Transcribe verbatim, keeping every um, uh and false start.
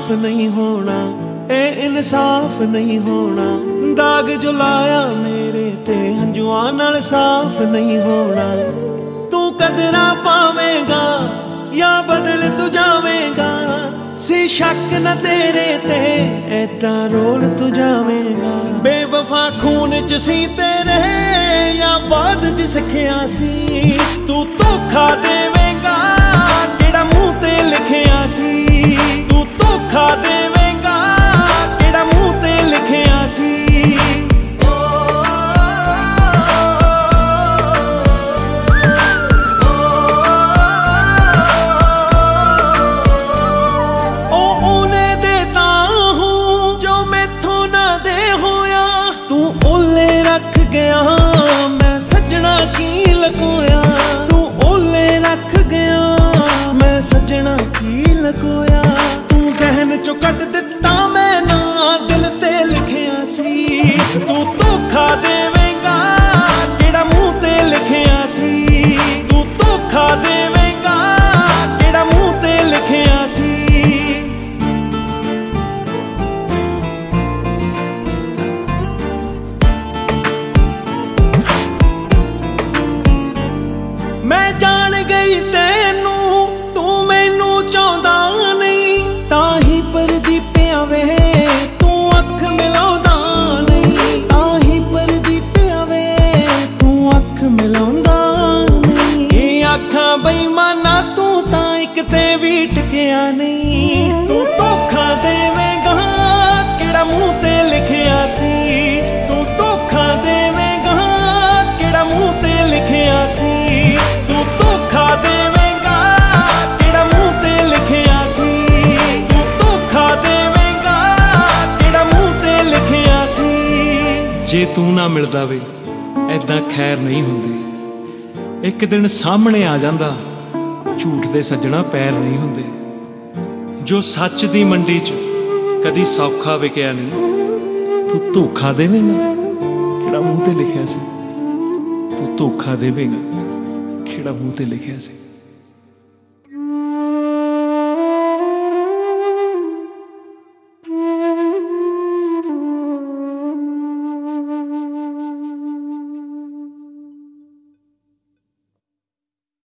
नहीं होना, ए इंसाफ नहीं होना। दाग जो लाया मेरे ते हंजुआं नाल साफ नहीं होना। तू कदरा पावेगा या बदल तू जावेगा, सी शक न तेरे ते ऐदा रोल तू जावेगा। बेवफा खून च सी तेरे या बाद च सिखिया सी, तू धोखा देवेगा केड़ा मूंह ते लिखिया सी। तू धोखा देवेगा केड़ा मूंह ते लिखिया सी। मैं सजना की लकोया, तू ओले रख गया मैं सजना की लकोया। तू जहन चो कट दिता मैं ना दिल ते लिखिया सी, तू धोखा देवेगा केड़ा मूंह ते लिखिया सी। तू धोखा देवेगा केड़ा मूंह ते लिखिया सी। मैं जान गई तेनू तू मैनू चाहता नहीं, ताही परदीपिया वे तू अख मिलाउंदा नहीं। ताही परदीपिया वे तू अख मिलाउंदा नहीं। ये आखां बेईमाना तू तां इक ते भी टिकिया नहीं। तू धोखा देवेगा केड़ा मूंह ते लिखिया सी। तू धोखा देवेगा केड़ा मूंह ते लिखिया सी। तू धोखा देवेगा केड़ा मूंह ते लिखिया सी। तू धोखा देवेगा केड़ा मूंह ते लिखिया सी। जे तू ना मिलदा वे ऐदां खैर नहीं हुंदी। एक दिन सामने आ जांदा झूठ दे सज्जणा पैर नहीं हुंदे। जो सच दी मंडी च कदी सौखा विकिया नहीं। तू धोखा देवेगा केड़ा मूंह ते लिखिया सी। तू धोखा देवेगा केड़ा मूंह ते लिखिया सी।